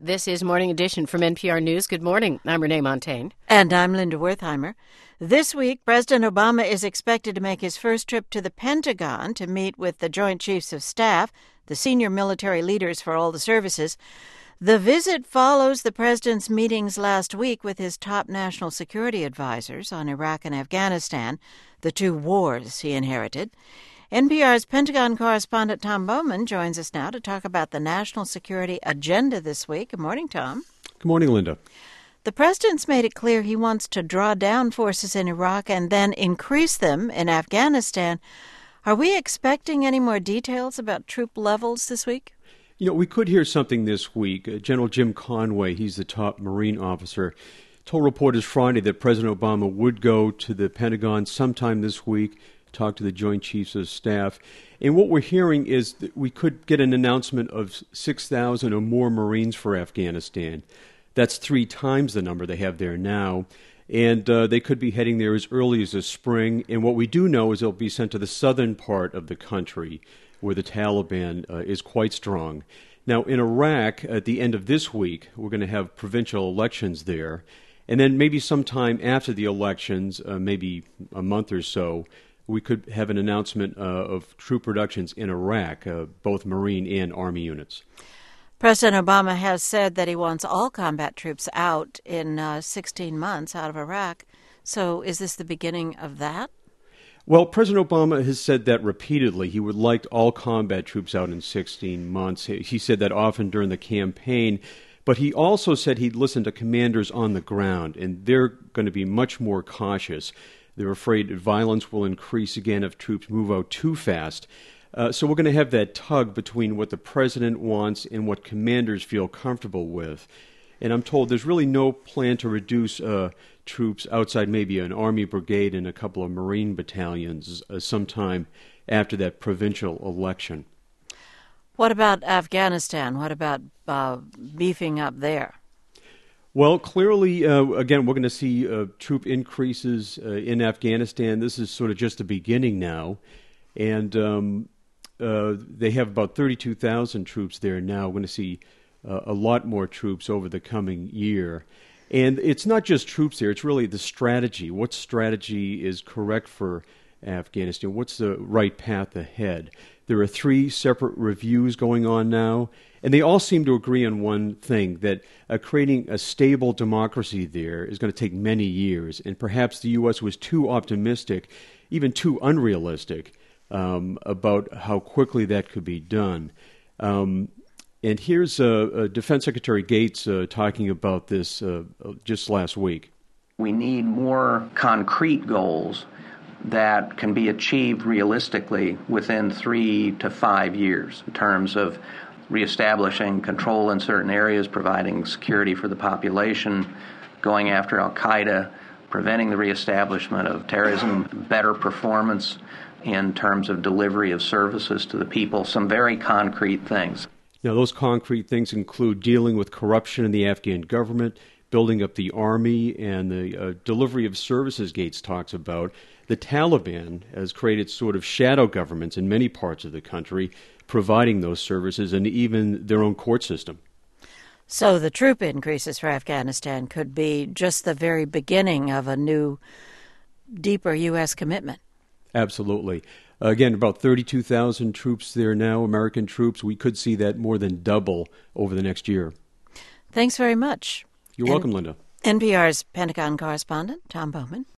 This is Morning Edition from NPR News. Good morning. I'm Renee Montaigne. And I'm Linda Wertheimer. This week, President Obama is expected to make his first trip to the Pentagon to meet with the Joint Chiefs of Staff, the senior military leaders for all the services. The visit follows the president's meetings last week with his top national security advisors on Iraq and Afghanistan, the two wars he inherited. NPR's Pentagon correspondent Tom Bowman joins us now to talk about the national security agenda this week. Good morning, Tom. Good morning, Linda. The president's made it clear he wants to draw down forces in Iraq and then increase them in Afghanistan. Are we expecting any more details about troop levels this week? You know, we could hear something this week. General Jim Conway, he's the top Marine officer, told reporters Friday that President Obama would go to the Pentagon sometime this week, talk to the Joint Chiefs of Staff. And what we're hearing is that we could get an announcement of 6,000 or more Marines for Afghanistan. That's 3 times the number they have there now. And they could be heading there as early as the spring. And what we do know is they'll be sent to the southern part of the country, where the Taliban is quite strong. Now, in Iraq, at the end of this week, we're going to have provincial elections there. And then maybe sometime after the elections, maybe a month or so, we could have an announcement of troop reductions in Iraq, both Marine and Army units. President Obama has said that he wants all combat troops out in 16 months out of Iraq. So is this the beginning of that? Well, President Obama has said that repeatedly. He would like all combat troops out in 16 months. He said that often during the campaign. But he also said he'd listen to commanders on the ground, and they're going to be much more cautious. They're afraid violence will increase again if troops move out too fast. So we're going to have that tug between what the president wants and what commanders feel comfortable with. And I'm told there's really no plan to reduce troops outside maybe an Army brigade and a couple of Marine battalions sometime after that provincial election. What about Afghanistan? What about beefing up there? Well, clearly, again, we're going to see troop increases in Afghanistan. This is sort of just the beginning now. And they have about 32,000 troops there now. We're going to see a lot more troops over the coming year. And it's not just troops there. It's really the strategy. What strategy is correct for Afghanistan? What's the right path ahead? There are 3 separate reviews going on now, and they all seem to agree on one thing, that creating a stable democracy there is going to take many years, and perhaps the U.S. was too optimistic, even too unrealistic, about how quickly that could be done. And here's Defense Secretary Gates talking about this just last week. We need more concrete goals that can be achieved realistically within 3 to 5 years in terms of reestablishing control in certain areas, providing security for the population, going after al-Qaeda, preventing the reestablishment of terrorism, better performance in terms of delivery of services to the people, some very concrete things. Now, those concrete things include dealing with corruption in the Afghan government, building up the army, and the delivery of services Gates talks about. The Taliban has created sort of shadow governments in many parts of the country, providing those services and even their own court system. So the troop increases for Afghanistan could be just the very beginning of a new, deeper U.S. commitment. Absolutely. Again, about 32,000 troops there now, American troops. We could see that more than double over the next year. Thanks very much. You're welcome, Linda. NPR's Pentagon correspondent, Tom Bowman.